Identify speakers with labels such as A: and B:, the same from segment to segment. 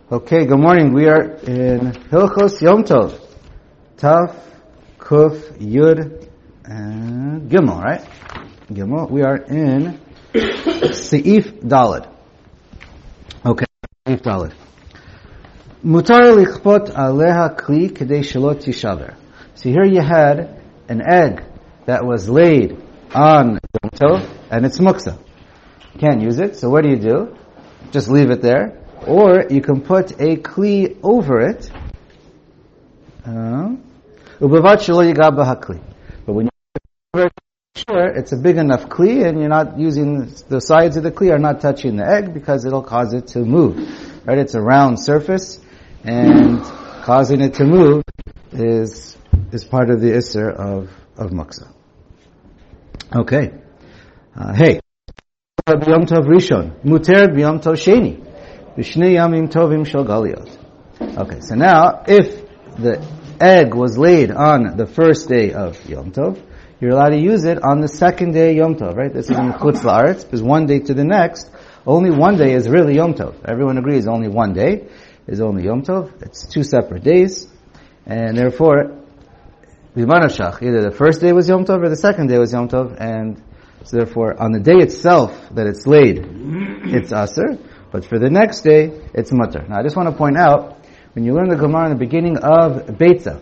A: Okay, good morning. We are in Hilchos Yom Tov. Taf, Kuf, Yud, and Gimel, right? Gimel. We are in Seif Daled. Okay, Seif Daled. Mutar lichpot aleha kli kedei shelo tishaver. So here you had an egg that was laid on Yom Tov, and it's muksa. You can't use it, so what do? Just leave it there. Or you can put a kli over it. But when you over it, sure, it's a big enough kli, and you're not using the sides of the kli are not touching the egg because it'll cause it to move. Right? It's a round surface, and causing it to move is part of the isser of muksa. Okay. Hey. B'yom tov rishon, muter b'yom tov sheni. Okay, so now, if the egg was laid on the first day of Yom Tov, you're allowed to use it on the second day of Yom Tov, right? This is in Chutz La'aretz, because one day to the next, only one day is really Yom Tov. Everyone agrees only one day is only Yom Tov. It's 2 separate days, and therefore, either the first day was Yom Tov or the second day was Yom Tov, and so therefore, on the day itself that it's laid, it's Aser. But for the next day, it's mutter. Now, I just want to point out, when you learn the Gemara in the beginning of Beitza,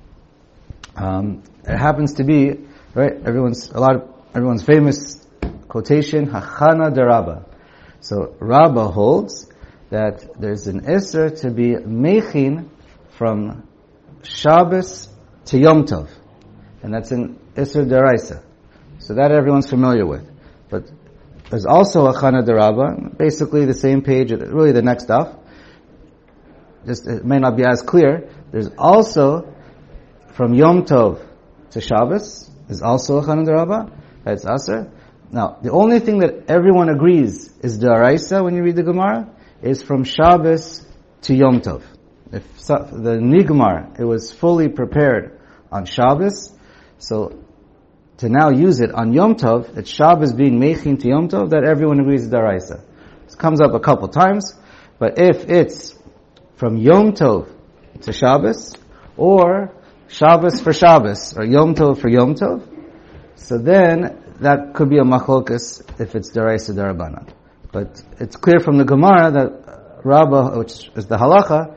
A: it happens to be, right, everyone's famous quotation, Hachana de Rabba. So, Rabba holds that there's an Isser to be mechin from Shabbos to Yom Tov. And that's an Isser deraisa. So that everyone's familiar with. But there's also a Chana D'Rabba, basically the same page, really the next stuff. Just it may not be as clear. There's also from Yom Tov to Shabbos is also a Chana D'Rabba. That's Aser. Now, the only thing that everyone agrees is D'Araisa when you read the Gemara is from Shabbos to Yom Tov. If the Nigmar, it was fully prepared on Shabbos, so to now use it on Yom Tov, it's Shabbos being mechin to Yom Tov, that everyone agrees is Daraisa. This comes up a couple times, but if it's from Yom Tov to Shabbos, or Shabbos for Shabbos, or Yom Tov for Yom Tov, so then that could be a machlokas if it's Daraisa Darabanan. But it's clear from the Gemara that Rabbah, which is the halacha,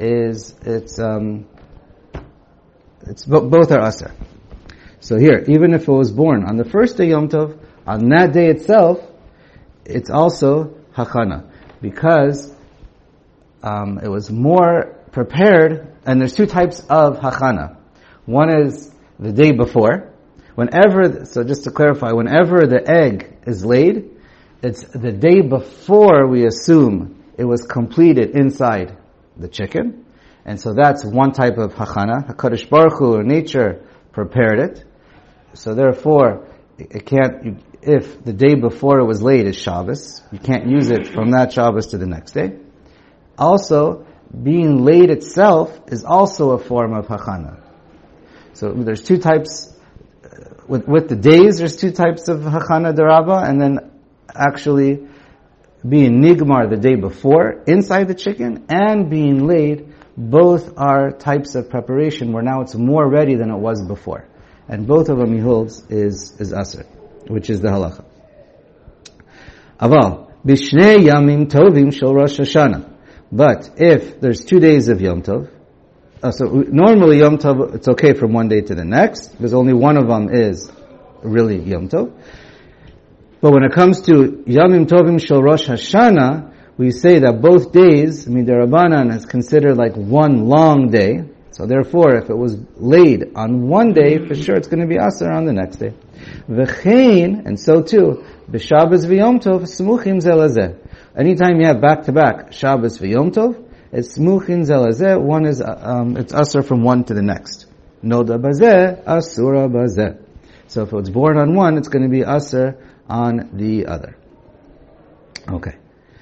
A: both are aser. So here, even if it was born on the first day Yom Tov, on that day itself, it's also Hachana. Because it was more prepared, and there's 2 types of Hachana. One is the day before. So just to clarify, whenever the egg is laid, it's the day before we assume it was completed inside the chicken. And so that's one type of Hachana. HaKadosh Baruch Hu, or nature, prepared it. So therefore, if the day before it was laid is Shabbos, you can't use it from that Shabbos to the next day. Also, being laid itself is also a form of Hachana. So there's 2 types, with the days there's 2 types of Hachana D'Rabba, and then actually being Nigmar the day before, inside the chicken, and being laid, both are types of preparation where now it's more ready than it was before. And both of them he holds is Aser, which is the halacha. Aval, Bishnei Yamim Tovim Shel Rosh Hashanah. But if there's 2 days of Yom Tov, so normally Yom Tov, it's okay from one day to the next, because only one of them is really Yom Tov. But when it comes to Yamim Tovim Shel Rosh Hashanah, we say that both days, Midarabanan, is considered like one long day. So therefore, if it was laid on one day, for sure it's going to be Aser on the next day. V'chein, and so too, b'Shabbos v'Yom Tov, smuchim zelazeh. Anytime you have back-to-back Shabbos v'Yom Tov, it's smuchim zelazeh. One is, it's Aser from one to the next. Noda bazeh, Asura bazeh. So if it's born on one, it's going to be Aser on the other. Okay.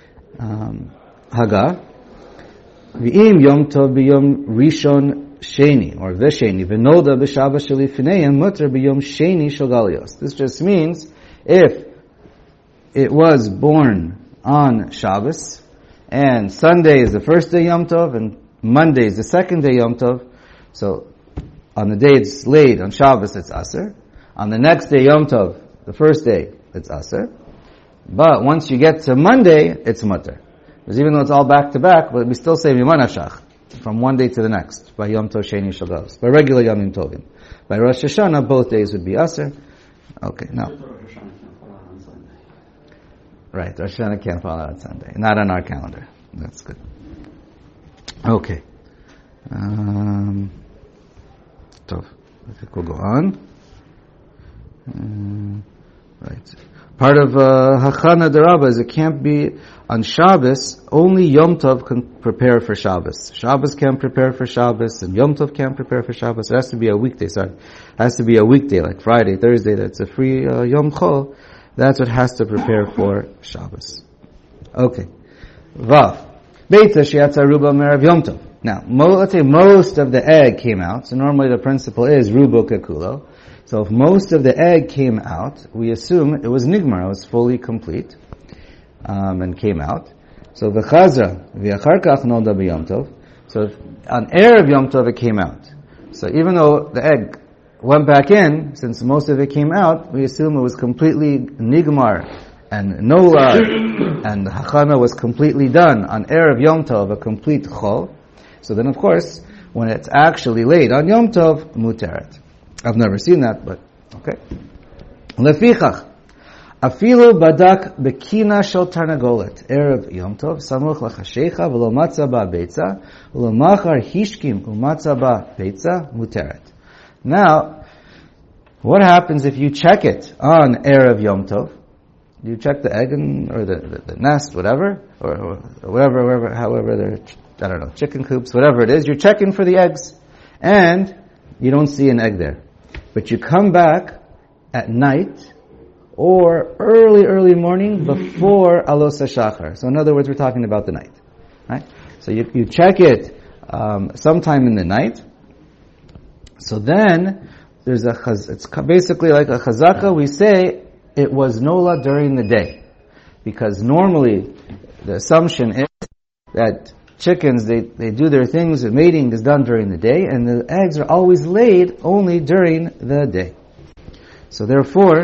A: Haga. V'im Yom Tov b'Yom Rishon Sheni, or V'Sheni, V'noda b'Shabbos Shelifneihem Mutter b'Yom Sheni Shel Galios. This just means, if it was born on Shabbos, and Sunday is the first day Yom Tov, and Monday is the second day Yom Tov, so on the day it's laid, on Shabbos it's Aser. On the next day Yom Tov, the first day, it's Aser. But once you get to Monday, it's Mutter. Because even though it's all back to back, but we still say Mimanashach, from one day to the next, by Yom Tov Sheni Shabbos, by regular Yomim Tovim. By Rosh Hashanah, both days would be Aser. Okay, now. Right, Rosh Hashanah can't fall out on Sunday. Not on our calendar. That's good. Okay. So, I think we'll go on. Right. Part of Hachana D'Rabba is it can't be on Shabbos. Only Yom Tov can prepare for Shabbos. Shabbos can't prepare for Shabbos, and Yom Tov can't prepare for Shabbos. It has to be a weekday. It has to be a weekday, like Friday, Thursday. That's a free Yom Chol. That's what has to prepare for Shabbos. Okay. Vav. Beitza shiatza ruba merav Yom Tov. Now, let's say most of the egg came out. So normally the principle is rubo kekulo. So if most of the egg came out, we assume it was nigmar, it was fully complete, and came out. So v'chazra v'achar kach nolda b'Yom Tov. So if on erev Yom Tov it came out. So even though the egg went back in, since most of it came out, we assume it was completely nigmar and nola, and the hachana was completely done on erev Yom Tov, a complete chol. So then, of course, when it's actually laid on Yom Tov, muteret. I've never seen that, but okay. Lefichach, afilu badak bekina shel tarnagolet erev Yom Tov samuch lachashecha v'lo matzah ba beitza v'lo machar hishkim umatzah ba beitza muteret. Now, what happens if you check it on erev Yom Tov? You check the egg or the nest, whatever, or whatever, however they're, I don't know, chicken coops, whatever it is. You're checking for the eggs, and you don't see an egg there. But you come back at night or early morning before Alos HaShachar. So in other words, we're talking about the night. Right? So you check it sometime in the night. So then there's it's basically like a chazaka. We say it was nola during the day. Because normally the assumption is that chickens, they do their things, the mating is done during the day, and the eggs are always laid only during the day. So therefore,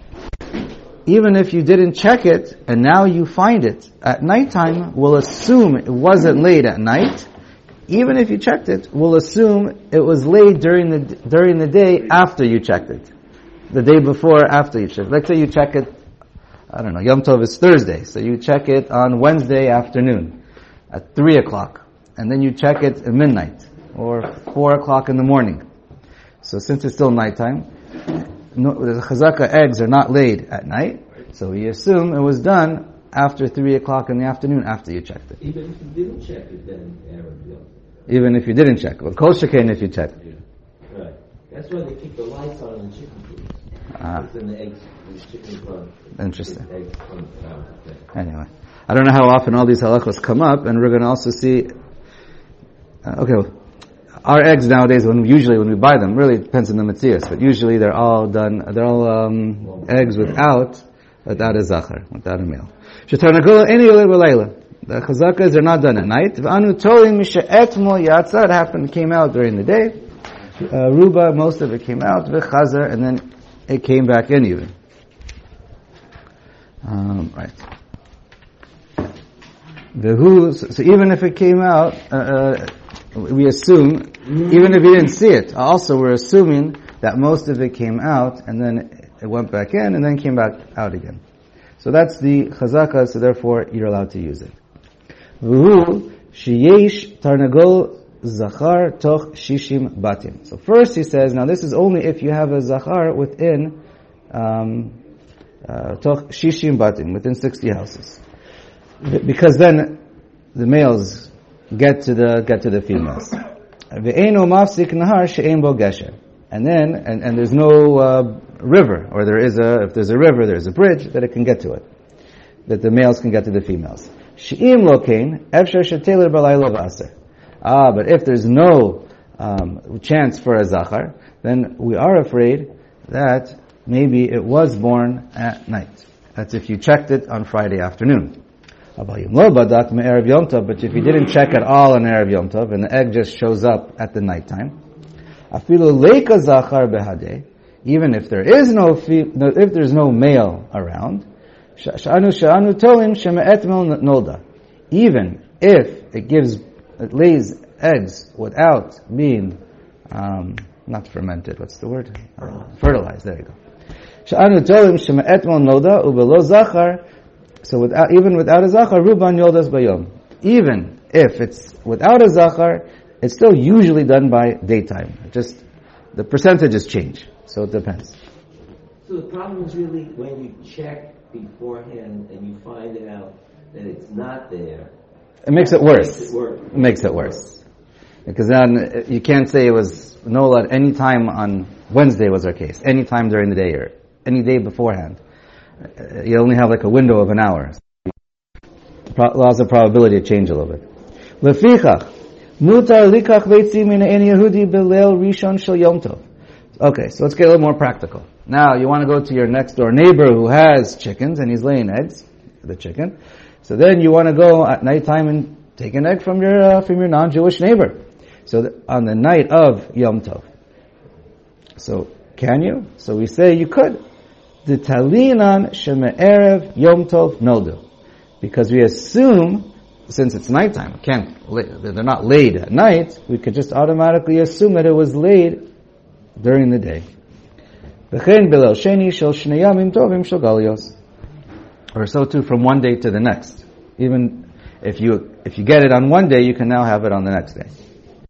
A: even if you didn't check it, and now you find it at nighttime, we'll assume it wasn't laid at night. Even if you checked it, we'll assume it was laid during the day after you checked it. The day before, after you checked it. Let's say you check it, I don't know, Yom Tov is Thursday, so you check it on Wednesday afternoon at 3 o'clock, and then you check it at midnight, or 4 o'clock in the morning. So since it's still nighttime, the chazaka eggs are not laid at night, so we assume it was done after 3 o'clock in the afternoon, after you checked it.
B: Even if you didn't check it, then
A: even if you didn't check it. Well, kol shekain if you checked it.
B: Right. That's why they keep the lights on in chicken coops. Because then the eggs, the chicken run.
A: Interesting.
B: Eggs come out.
A: Anyway. I don't know how often all these halachos come up, and we're going to also see, our eggs nowadays, usually when we buy them, really depends on the metzias, but usually they're all eggs without a zachar, without a male. The chazakas are not done at night. It happened, came out during the day. Ruba, most of it came out, v'chazar, and then it came back in even. Right. So even if it came out, we assume, even if you didn't see it, also we're assuming that most of it came out, and then it went back in, and then came back out again. So that's the chazaka, so therefore you're allowed to use it. V'hu sheyesh tarnagol zachar toch shishim batim. So first he says, now this is only if you have a zachar within toch shishim batim, within 60 houses. Because then the males get to the females. Ve'eno mafsik nahar she'en bo gesher. And then, and there's no river, or if there's a river, there's a bridge that it can get to it. That the males can get to the females. She'im lokein, efshar she'teler balaylo v'aser. But if there's no chance for a zachar, then we are afraid that maybe it was born at night. That's if you checked it on Friday afternoon. But if you didn't check at all on Erev Yom Tov, and the egg just shows up at the nighttime, even if there is if there's no male around, even if it lays eggs without being not fermented, what's the word? Fertilized, there you go. So even without a zachar, ruban yoldas bayom. Even if it's without a zachar, it's still usually done by daytime. Just the percentages change, so it depends.
B: So the problem is really when you check beforehand and you find out that it's not there.
A: It makes it worse. It makes it worse. Because then you can't say it was Nola at any time on Wednesday was our case. Any time during the day or any day beforehand. You only have like a window of an hour. Laws of probability change a little bit. Lefichach, mutar likach veitzim min ein Yehudi beleil rishon shel Yom Tov. Okay, so let's get a little more practical. Now, you want to go to your next door neighbor who has chickens and he's laying eggs, the chicken. So then you want to go at nighttime and take an egg from your non-Jewish neighbor. So on the night of Yom Tov. So can you? So we say you could. The talinan sheme'erev Yom Tov noldu. Because we assume, since it's nighttime, they're not laid at night, we could just automatically assume that it was laid during the day. Or so too from one day to the next. Even if you get it on one day, you can now have it on the next day.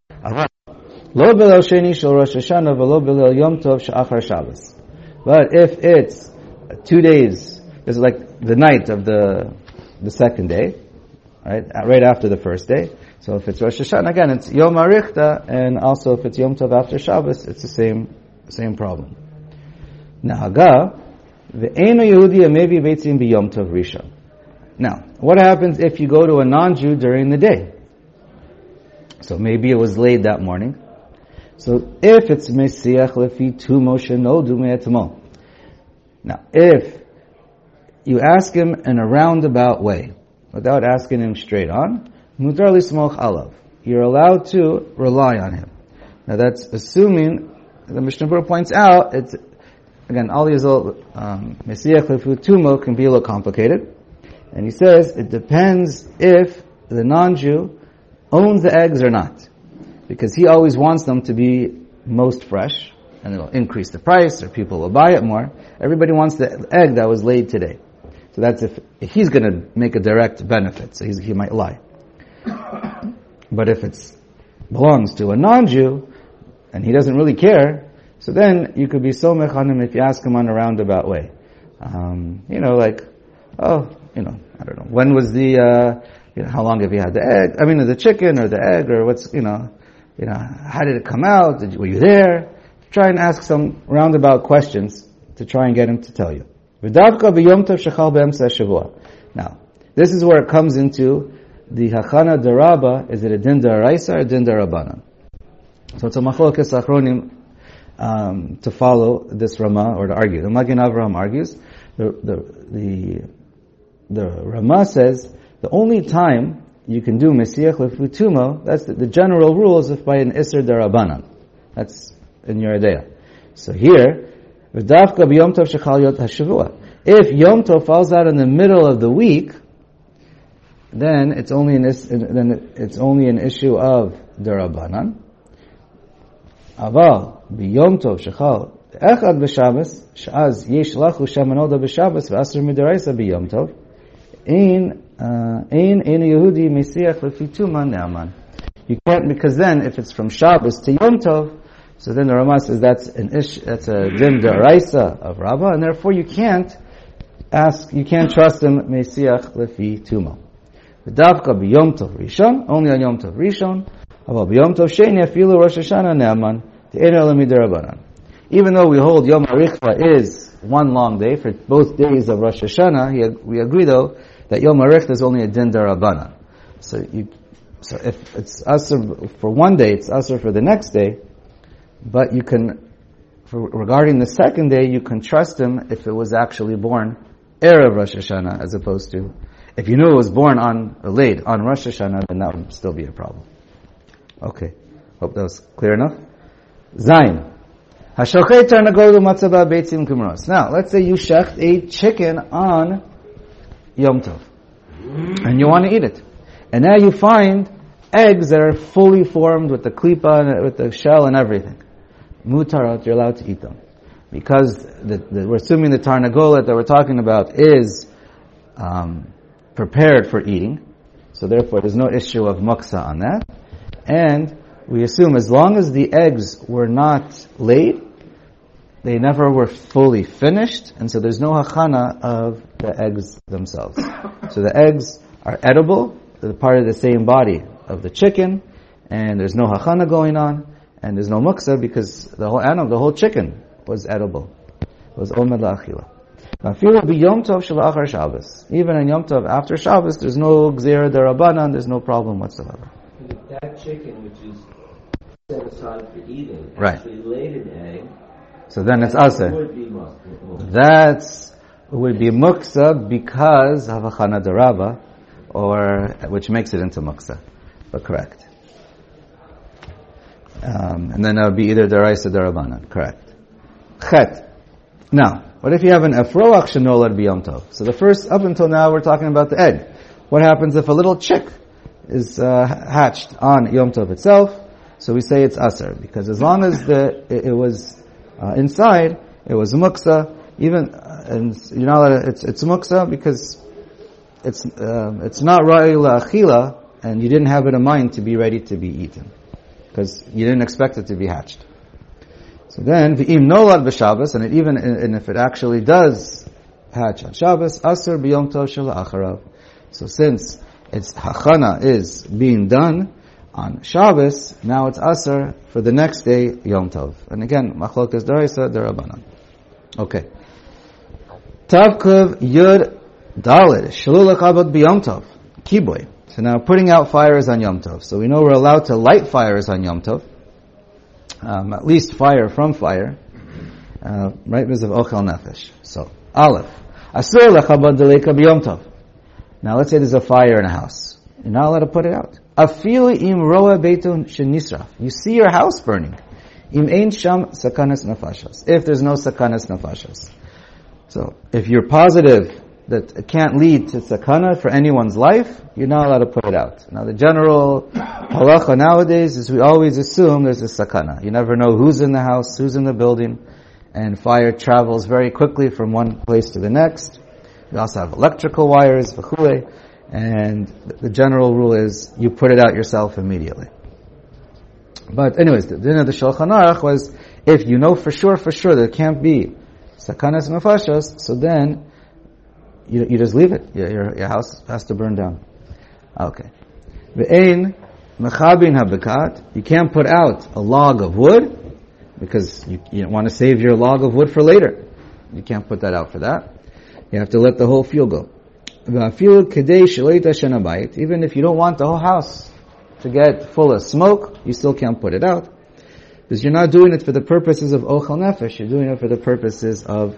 A: But if it's 2 days, this is like the night of the second day, right after the first day. So if it's Rosh Hashanah, again, it's Yom Arichta, and also if it's Yom Tov after Shabbos, it's the same problem. Nahaga, ve'eno Yehudi maybe veitzim b'Yom Tov Rishon. Now, what happens if you go to a non-Jew during the day? So maybe it was laid that morning. So if it's Mesiach lefi tumo shenodu me'etmo. Now, if you ask him in a roundabout way, without asking him straight on, mutar lismoch alav. You're allowed to rely on him. Now that's assuming, the Mishnah Berurah points out, it's, again, all these little, Mesiach lefi tumo can be a little complicated. And he says, it depends if the non-Jew owns the eggs or not. Because he always wants them to be most fresh, and it'll increase the price, or people will buy it more. Everybody wants the egg that was laid today. So that's if he's going to make a direct benefit, so he might lie. But if it belongs to a non-Jew, and he doesn't really care, so then you could be so mechanim if you ask him on a roundabout way. I don't know, when was how long have you had the egg? The chicken or the egg, or what's, how did it come out? Were you there? Try and ask some roundabout questions to try and get him to tell you. Now, this is where it comes into the Hachana Daraba. Is it a Din Daraisa or a Din Darabanan? So it's a Machlokes Achronim to follow this Rama, or to argue. The Magen Avraham argues. The Rama says the only time you can do Mesiach Lefutumo, that's the general rule, is if by an Isser Darabanan. That's in your idea. So here, if Yom Tov falls out in the middle of the week, then it's only an issue of Darabanan. Aval b'Yom Tov shechal echad b'Shabbos she'az yesh lachu shemanoda b'Shabbos v'asur midaraisa b'Yom Tov ein Yehudi mesiach lefituma ne'aman. You can't, because then if it's from Shabbos to Yom Tov, so then the Rama says that's a din daraisa of Rabbah, and therefore you can't trust him mesiach lefi tuma. V'davka b'Yom Tov Rishon, only on Yom Tov Rishon. Aval b'Yom Tov Sheni afilu Rosh Hashanah ne'aman te'enu l'midarabanan. Even though we hold Yom Harichva is one long day for both days of Rosh Hashanah, we agree though that Yom Harichva is only a din darabanan. So if it's asur for one day, it's asur for the next day. But you can, regarding the second day, you can trust him if it was actually born erev Rosh Hashanah, as opposed to If you knew it was born late on Rosh Hashanah, then that would still be a problem. Okay. Hope that was clear enough. Zayin. Hashochet tarnagol u'matzah beitzim kumros. Now, let's say you shecht a chicken on Yom Tov. And you want to eat it. And now you find eggs that are fully formed with the klipa, and with the shell and everything. Mutarot, you're allowed to eat them. Because we're assuming the tarnagolet that we're talking about is prepared for eating. So therefore there's no issue of muksa on that. And we assume as long as the eggs were not laid, they never were fully finished, and so there's no hachana of the eggs themselves. So the eggs are edible, they're part of the same body of the chicken, and there's no hachana going on, and there's no muksa because the whole animal, the whole chicken was edible. It was omed la'achila. Even in Yom Tov after Shabbos, there's no gzera derabanan, there's no problem whatsoever.
B: That chicken, which is set aside for eating,
A: right,
B: actually laid an egg.
A: So then it's aser. That would be muksa because of a chana deraba, or which makes it into muksa. But correct. And then it would be either deraisa derabanan. Correct. Chet. Now, what if you have an efroach shenolad b'yom tov? So the first, up until now, we're talking about the egg. What happens if a little chick is hatched on Yom Tov itself? So we say it's aser, because as long as it was inside, it was muksa. Even and you're not allowed it's muksa because it's not ra'i la'achila, and you didn't have it in mind to be ready to be eaten because you didn't expect it to be hatched. So then v'im nolad b'Shabbos, and if it actually does hatch on Shabbos, aser b'yom tov shel acharav. So since its hachana is being done on Shabbos, now it's aser for the next day, Yom Tov. And again, machlokas deraisa derabanan. Okay. Tavkuv yud dalet shalul lechabot b'Yom Tov kiboy. So now putting out fires on Yom Tov. So we know we're allowed to light fires on Yom Tov. At least fire from fire. Right, because of ochel nefesh. So, Aleph. Asur lechabot deleka b'Yom Tov. Now let's say there's a fire in a house. You're not allowed to put it out. Afilu im roa beitun shenisraf. You see your house burning. Im ein sham sakanas nafashas. If there's no sakanas nafashas. So, if you're positive that it can't lead to sakana for anyone's life, you're not allowed to put it out. Now the general halacha nowadays is we always assume there's a sakana. You never know who's in the house, who's in the building, and fire travels very quickly from one place to the next. We also have electrical wires, v'chule, and the general rule is you put it out yourself immediately. But anyways, the din of the Shulchan Aruch was if you know for sure there can't be sakanas nefashos, so then you just leave it. Your house has to burn down. Okay. Ve'ein mechabin habekat. You can't put out a log of wood because you want to save your log of wood for later. You can't put that out for that. You have to let the whole fuel go. Even if you don't want the whole house to get full of smoke, you still can't put it out. Because you're not doing it for the purposes of ochel nefesh, you're doing it for the purposes of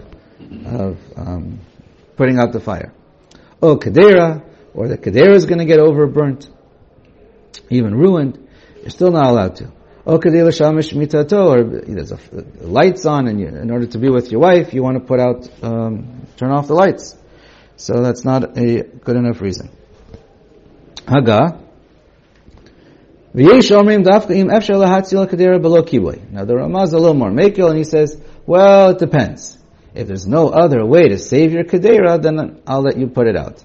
A: putting out the fire. Oh, kadera, or the kadera is going to get overburnt, even ruined, you're still not allowed to. Oh, kadera shamish mitato, or there's lights on, and in order to be with your wife, you want to put out, turn off the lights. So that's not a good enough reason. Haga. Now the Ramah is a little more makil, and he says, well, it depends. If there's no other way to save your kadera, then I'll let you put it out.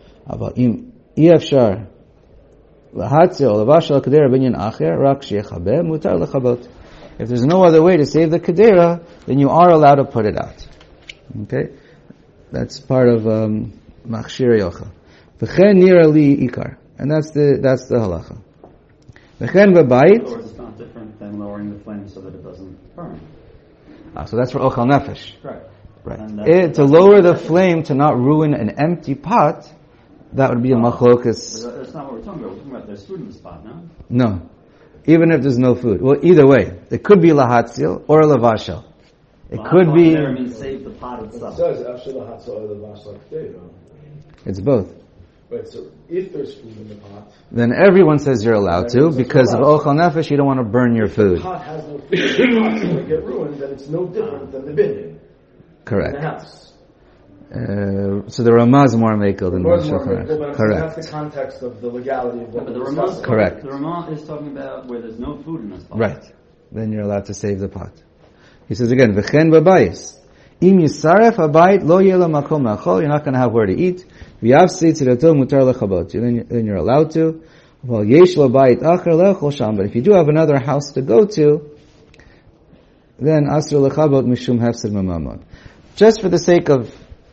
A: If there's no other way to save the kadera, then you are allowed to put it out. Okay? That's part of machshir yochel. V'chen nira li ikar, and that's the halacha. V'chen b'bayit.
C: It's not different than lowering the flame so that it doesn't burn.
A: So that's for ochel nefesh.
C: Right.
A: To lower the flame to not ruin an empty pot, that would be a machlokas.
C: That's not what we're talking about. We're talking about there's food in this pot, no?
A: No. Even if there's no food. Well, either way. It could be lahatzil or lavashel. It could be.
C: Save the pot itself.
D: It says after lahatzil or lavashel.
A: It's both.
D: Right, so if there's food in the pot,
A: then everyone says you're allowed to, because of ochel nefesh, you don't want to burn your
D: if
A: food.
D: the pot has no food, if the pot's going to get ruined, then it's no different than the binyan in
A: Correct.
D: the house.
A: So the Ramah is more mekel than the
D: More than
A: Shulchan
D: more
A: Aruch.
D: but
A: Correct.
D: that's the context of the legality of what
C: But
D: we're
C: the Ramah,
D: discussing.
A: Correct.
C: The Ramah is talking about where there's no food in this pot.
A: Right. Then you're allowed to save the pot. He says again, v'chen b'bayis. Im yisaref habayit lo yeh lo makom la'achol. You're not going to have where to eat. V'yavsi tzirato mutar lechabot. Then you're allowed to. Well, yesh lo bayit acher le'achol sham. But if you do have another house to go to, then asr lechabot mishum hefsed mamamon. Just for the sake of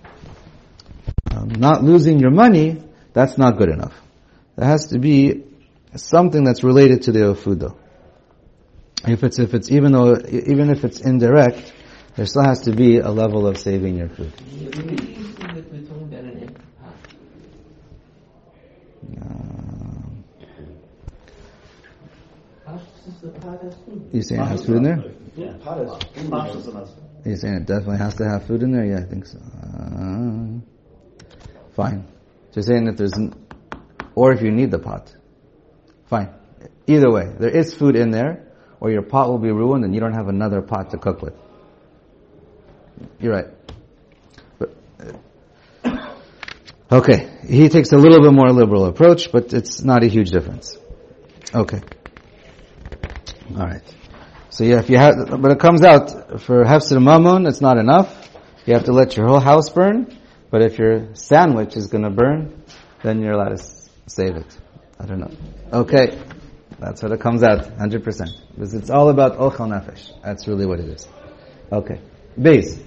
A: not losing your money, that's not good enough. There has to be something that's related to the food, though. If it's even if it's indirect, there still has to be a level of saving your food.
B: We're talking about an empty pot. How does the pot has food?
A: You saying it has food in there?
C: Yeah.
D: Pot has food.
C: Pashas enough.
A: You saying it definitely has to have food in there? Yeah, I think so. Fine. So you're saying that or if you need the pot. Fine. Either way, there is food in there, or your pot will be ruined and you don't have another pot to cook with. You're right. Okay. He takes a little bit more liberal approach, but it's not a huge difference. Okay. Alright. So yeah, but it comes out, for hefsed mamon, it's not enough. You have to let your whole house burn, but if your sandwich is gonna burn, then you're allowed to save it. I don't know. Okay. That's what it comes out, 100%. Because it's all about ochel nefesh. That's really what it is. Okay. Beis.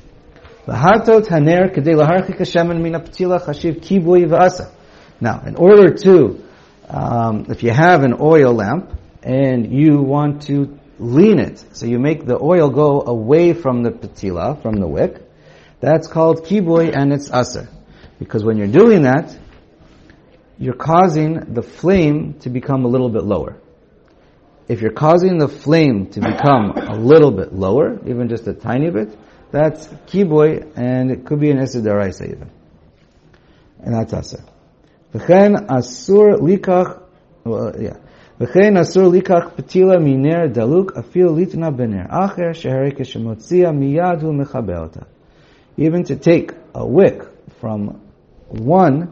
A: Now, in order to, if you have an oil lamp, and you want to lean it, so you make the oil go away from the patila, from the wick, that's called kibui, and it's aser. Because when you're doing that, you're causing the flame to become a little bit lower. If you're causing the flame to become a little bit lower, even just a tiny bit, that's kibui, and it could be an Isser D'Oraisa even. And that's aser. V'chen asur likach, V'chein asur likach petila miner daluk afil litna bener acher sheherek shemotzia miyad hu mechabeota. Even to take a wick from one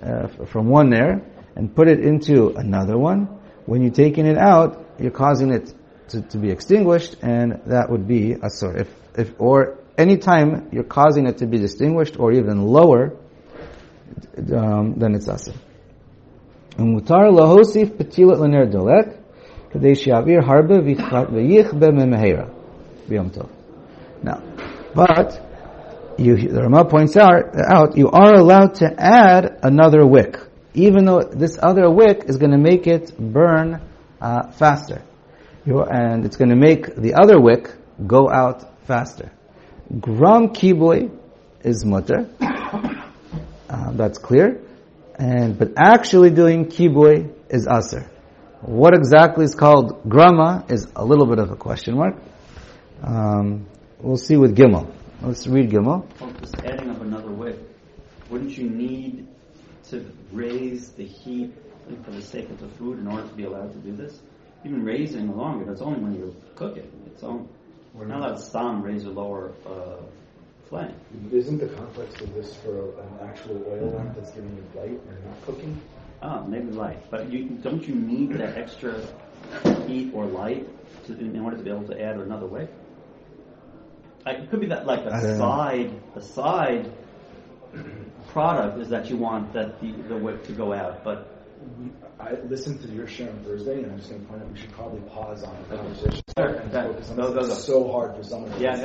A: ner and put it into another one, when you're taking it out, you're causing it to be extinguished, and that would be asur. Or any time you're causing it to be distinguished or even lower, then it's asur. Mutar lahosif petilat l'ner dolek kadei she'avir harbe v'yichbe memehera b'yom tov. Now, but the Rama points out you are allowed to add another wick, even though this other wick is going to make it burn faster, and it's going to make the other wick go out faster. Gram kibui is mutter, that's clear. But actually doing kibui is aser. What exactly is called grama is a little bit of a question mark. We'll see with Gimel. Let's read Gimel.
C: Well, just adding up another wick, wouldn't you need to raise the heat for the sake of the food in order to be allowed to do this? Even raising longer, that's only when you cook it. We're not allowed to stam raise or lower flame.
D: Isn't the context of this for an actual oil lamp that's giving you light and not cooking?
C: Maybe light. But don't you need that extra heat or light in order to be able to add another wick? It could be that like a side product is that you want that the wick to go out, but
D: I listened to your share on Thursday, and I'm just going to point out we should probably pause on the conversation and focus on this. It's so hard for someone to